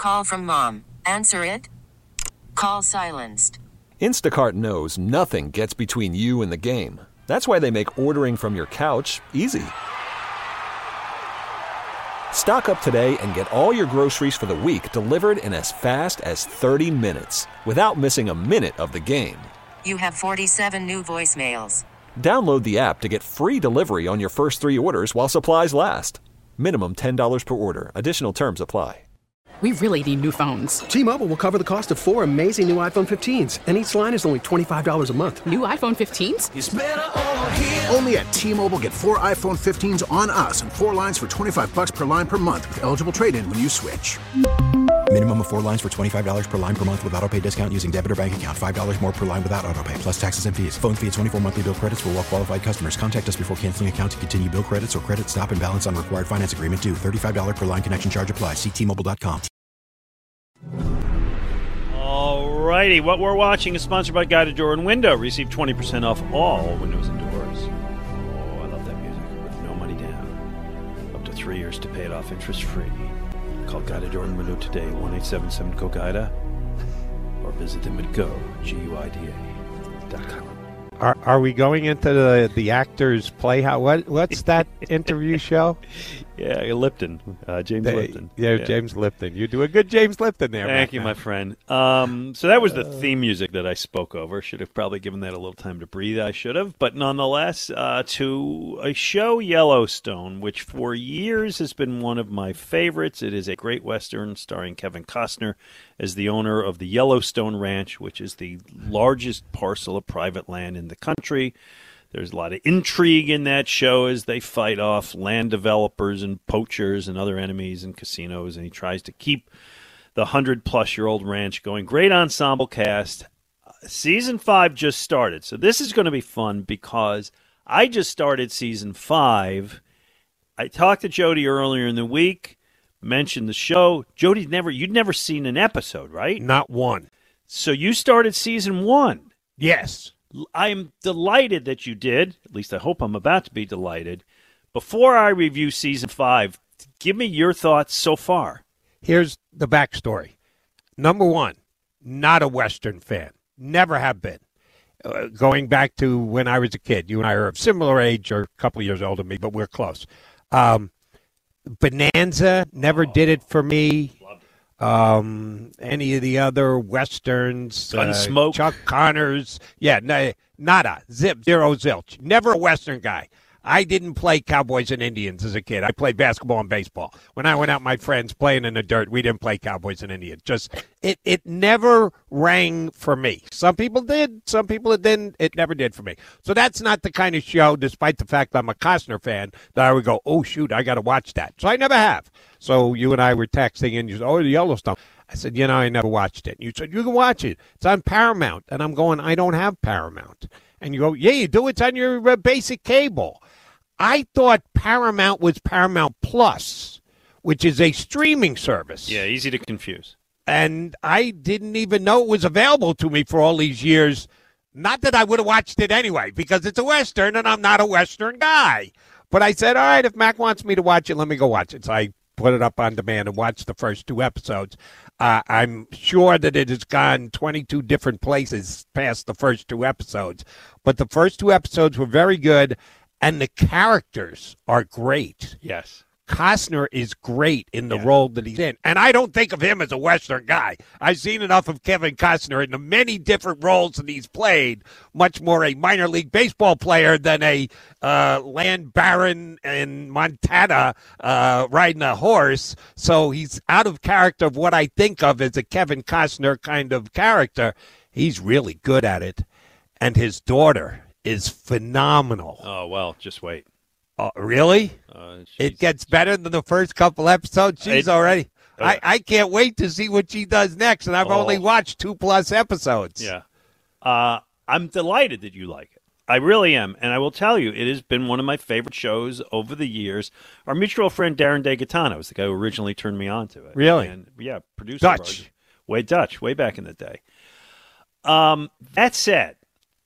Call from mom. Answer it. Call silenced. Instacart knows nothing gets between you and the game. That's why they make ordering from your couch easy. Stock up today and get all your groceries for the week delivered in as fast as 30 minutes without missing a minute of the game. You have 47 new voicemails. Download the app to get free delivery on your first 3 orders while supplies last. Minimum $10 per order. Additional terms apply. We really need new phones. T-Mobile will cover the cost of 4 amazing new iPhone 15s, and each line is only $25 a month. New iPhone 15s? It's better over here. Only at T-Mobile, get 4 iPhone 15s on us and 4 lines for $25 per line per month with eligible trade-in when you switch. Minimum of 4 lines for $25 per line per month with autopay discount using debit or bank account. $5 more per line without autopay, plus taxes and fees. Phone fee at 24 monthly bill credits for well-qualified customers. Contact us before canceling account to continue bill credits or credit stop and balance on required finance agreement due. $35 per line connection charge applies. See T-Mobile.com. Alrighty, what we're watching is sponsored by Guided Door and Window. Receive 20% off all windows and doors. Oh, I love that music. With no money down. Up to 3 years to pay it off interest-free. Call Guided Door and Window today, 1-877-GO-GUIDA, or visit them at GUIDA.com. Are we going into the Actors Playhouse? What's that interview show? Yeah, Lipton. James Lipton. Yeah, James Lipton. You do a good James Lipton there. Thank you, my friend. So that was the theme music that I spoke over. Should have probably given that a little time to breathe. I should have. But nonetheless, to a show, Yellowstone, which for years has been one of my favorites. It is a great Western starring Kevin Costner as the owner of the Yellowstone Ranch, which is the largest parcel of private land in the country. There's a lot of intrigue in that show as they fight off land developers and poachers and other enemies and casinos, and he tries to keep the 100-plus-year-old ranch going. Great ensemble cast. Season 5 just started, so this is going to be fun because I just started Season 5. I talked to Jody earlier in the week, mentioned the show. Jody, you'd never seen an episode, right? Not one. So you started Season 1. Yes. I'm delighted that you did. At least I hope I'm about to be delighted. Before I review Season 5, give me your thoughts so far. Here's the backstory. Number one, not a Western fan. Never have been. Going back to when I was a kid. You and I are of similar age or a couple of years older than me, but we're close. Bonanza never did it for me. Any of the other Westerns, Gunsmoke, Chuck Connors, nada, zero, zilch. Never a Western guy. I didn't play Cowboys and Indians as a kid. I played basketball and baseball. When I went out, my friends playing in the dirt, we didn't play Cowboys and Indians. It never rang for me. Some people did, some people it didn't. It never did for me. So that's not the kind of show, despite the fact I'm a Costner fan, that I would go, oh, shoot, I got to watch that. So I never have. So you and I were texting, and you said, oh, the Yellowstone. I said, I never watched it. And you said, you can watch it. It's on Paramount. And I'm going, I don't have Paramount. And you go, yeah, you do. It's on your basic cable. I thought Paramount was Paramount Plus, which is a streaming service. Yeah, easy to confuse. And I didn't even know it was available to me for all these years. Not that I would have watched it anyway, because it's a Western, and I'm not a Western guy. But I said, all right, if Mac wants me to watch it, let me go watch it. So I put it up on demand and watched the first 2 episodes. I'm sure that it has gone 22 different places past the first 2 episodes. But the first 2 episodes were very good. And the characters are great. Yes. Costner is great in the role that he's in. And I don't think of him as a Western guy. I've seen enough of Kevin Costner in the many different roles that he's played, much more a minor league baseball player than a land baron in Montana riding a horse. So he's out of character of what I think of as a Kevin Costner kind of character. He's really good at it. And his daughter is phenomenal. Oh, well, just wait. Really? It gets better than the first couple episodes. She's already... I can't wait to see what she does next, and I've only watched 2+ episodes. Yeah. I'm delighted that you like it. I really am, and I will tell you, it has been one of my favorite shows over the years. Our mutual friend Darren DeGaetano is the guy who originally turned me on to it. Really? And, producer. Dutch. Way back in the day. That said,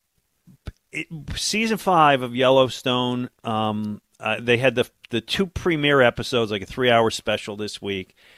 Season 5 of Yellowstone, they had the 2 premiere episodes, like a 3-hour special this week.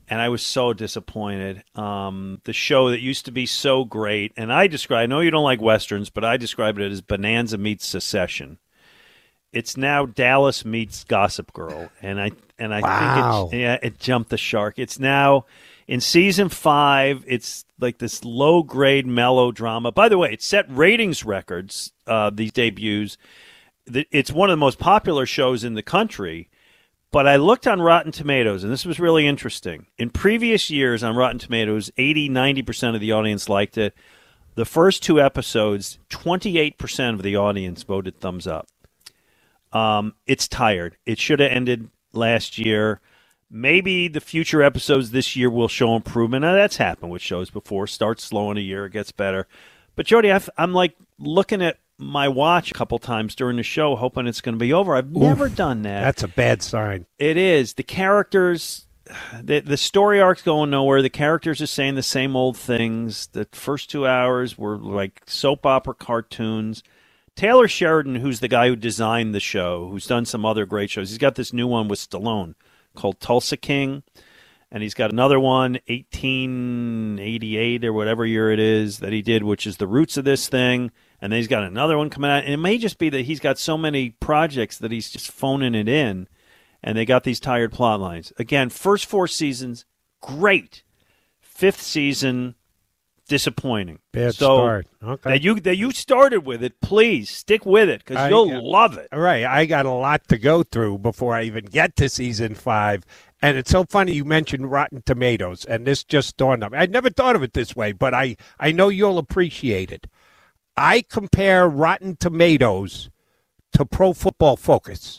and I was so disappointed. The show that used to be so great, and I know you don't like Westerns, but I described it as Bonanza meets Secession. It's now Dallas meets Gossip Girl, and I Wow. think it jumped the shark. It's now in season 5. It's like this low-grade melodrama. By the way, it set ratings records, these debuts. It's one of the most popular shows in the country. But I looked on Rotten Tomatoes, and this was really interesting. In previous years on Rotten Tomatoes, 80-90% of the audience liked it. The first 2 episodes, 28% of the audience voted thumbs up. It's tired. It should have ended last year. Maybe the future episodes this year will show improvement. Now, that's happened with shows before. Starts slow in a year, it gets better. But, Jody, I'm like looking at my watch a couple times during the show, hoping it's going to be over. I've never done that. That's a bad sign. It is. The characters, the story arc's going nowhere. The characters are saying the same old things. The first 2 hours were like soap opera cartoons. Taylor Sheridan, who's the guy who designed the show, who's done some other great shows, he's got this new one with Stallone called Tulsa King, and he's got another one, 1888 or whatever year it is, that he did, which is the roots of this thing, and then he's got another one coming out, and it may just be that he's got so many projects that he's just phoning it in, and they got these tired plot lines. Again, first 4 seasons, great. 5th season, disappointing. Bad start. Okay. That you started with it, please stick with it because you'll love it. All right. I got a lot to go through before I even get to season 5. And it's so funny you mentioned Rotten Tomatoes, and this just dawned on me. I'd never thought of it this way, but I know you'll appreciate it. I compare Rotten Tomatoes to Pro Football Focus.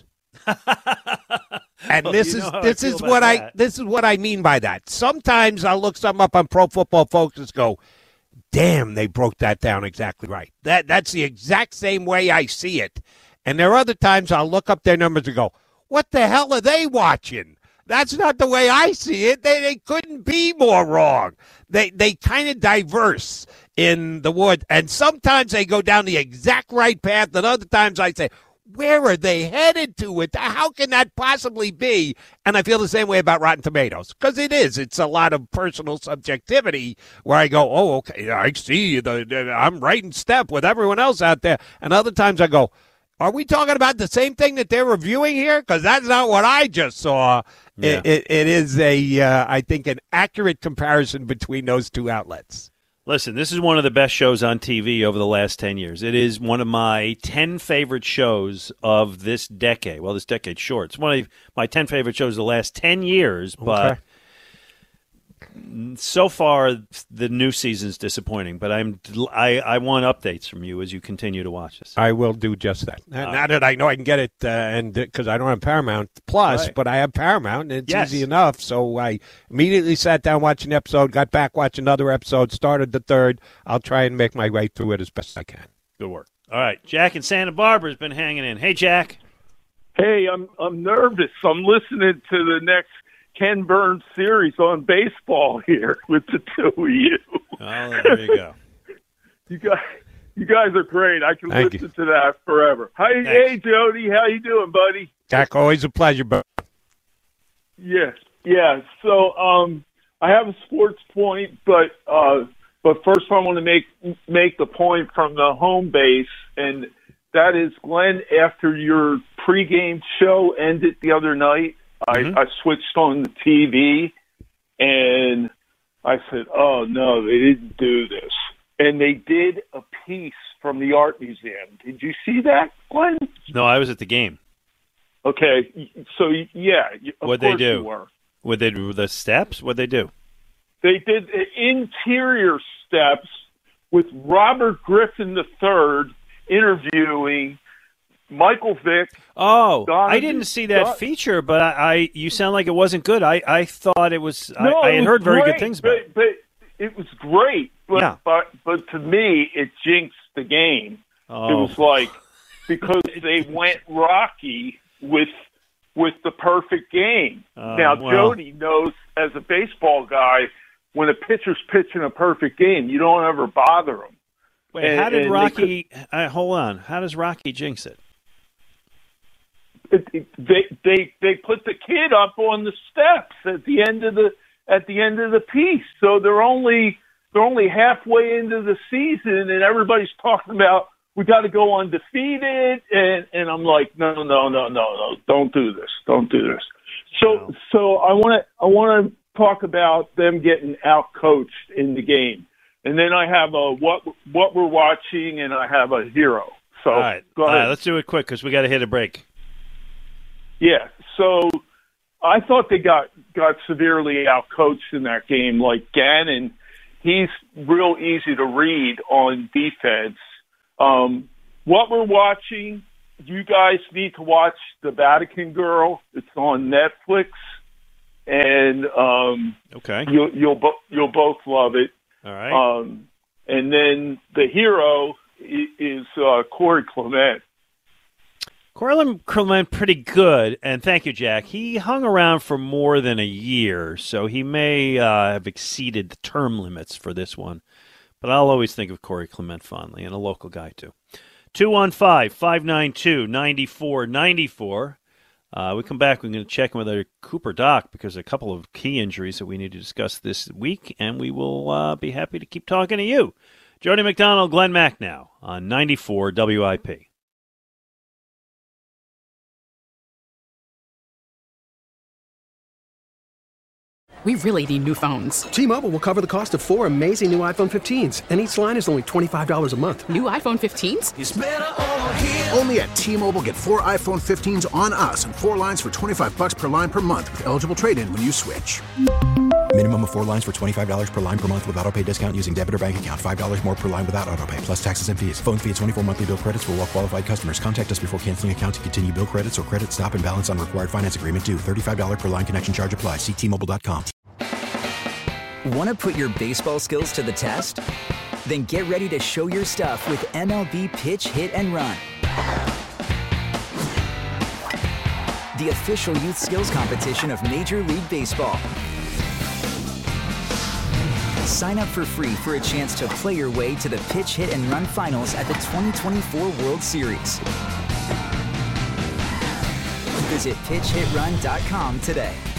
And this is what I mean by that. Sometimes I'll look something up on Pro Football Focus, go, damn, they broke that down exactly right. That's the exact same way I see it. And there are other times I'll look up their numbers and go, what the hell are they watching? That's not the way I see it. They couldn't be more wrong. They kind of diverse in the wood, and sometimes they go down the exact right path, and other times I say, where are they headed to it? How can that possibly be? And I feel the same way about Rotten Tomatoes, because it is. It's a lot of personal subjectivity where I go, oh, okay, I see. I'm right in step with everyone else out there. And other times I go, are we talking about the same thing that they're reviewing here? Because that's not what I just saw. Yeah. It is, I think, an accurate comparison between those two outlets. Listen, this is one of the best shows on TV over the last 10 years. It is one of my 10 favorite shows of this decade. Well, this decade's short. It's one of my 10 favorite shows of the last 10 years, but so far the new season's disappointing. But I want updates from you as you continue to watch this. I will do just that. Now that I know I can get it, and because I don't have Paramount Plus, but I have Paramount, and it's easy enough. So I immediately sat down, watched an episode, got back, watched another episode, started the third. I'll try and make my way through it as best I can. Good work. All right, Jack in Santa Barbara has been hanging in. Hey, Jack. Hey, I'm nervous. I'm listening to the next Ken Burns series on baseball here with the two of you. Oh, there you go. You guys are great. I can listen to that forever. Hey, Jody, how you doing, buddy? Jack, always a pleasure, bud. Yes, yeah. So I have a sports point, but first I want to make the point from the home base, and that is, Glenn, after your pregame show ended the other night, I switched on the TV, and I said, oh, no, they didn't do this. And they did a piece from the Art Museum. Did you see that, Glenn? No, I was at the game. Okay, so, yeah, What'd they do? You were. Would they do the steps? What'd they do? They did interior steps with Robert Griffin III interviewing Michael Vick. Oh, I didn't see that feature, but you sound like it wasn't good. I thought it was. No, I had heard very good things about it. But it was great. But, but to me, it jinxed the game. Oh. It was like, because they went Rocky with the perfect game. Now, Jody knows, as a baseball guy, when a pitcher's pitching a perfect game, you don't ever bother him. Wait, how did Rocky? Hold on. How does Rocky jinx it? They put the kid up on the steps at the end of at the end of the piece. So they're only halfway into the season, and everybody's talking about we got to go undefeated, and I'm like, no, don't do this. So I want to talk about them getting out-coached in the game. And then I have what we're watching, and I have a hero. So all right. Go ahead. Let's do it quick because we got to hit a break. Yeah, so I thought they got severely out-coached in that game. Like Gannon, he's real easy to read on defense. What we're watching, you guys need to watch The Vatican Girl. It's on Netflix, and okay, you'll both love it. All right. And then the hero is Corey Clement. Corey Clement, pretty good, and thank you, Jack. He hung around for more than a year, so he may have exceeded the term limits for this one. But I'll always think of Corey Clement fondly, and a local guy, too. 215-592-9494. We come back, we're going to check in with our Cooper Doc because a couple of key injuries that we need to discuss this week, and we will be happy to keep talking to you. Jody McDonald, Glenn Mack now on 94 WIP. We really need new phones. T-Mobile will cover the cost of 4 amazing new iPhone 15s, and each line is only $25 a month. New iPhone 15s? It's better over here. Only at T-Mobile, get 4 iPhone 15s on us and 4 lines for $25 per line per month with eligible trade-in when you switch. Minimum of 4 lines for $25 per line per month with autopay discount using debit or bank account. $5 more per line without autopay, plus taxes and fees. Phone fee at 24 monthly bill credits for well-qualified customers. Contact us before canceling account to continue bill credits or credit stop and balance on required finance agreement due. $35 per line connection charge applies. See T-Mobile.com. Want to put your baseball skills to the test? Then get ready to show your stuff with MLB Pitch, Hit, and Run. The official youth skills competition of Major League Baseball. Sign up for free for a chance to play your way to the Pitch, Hit, and Run finals at the 2024 World Series. Visit PitchHitRun.com today.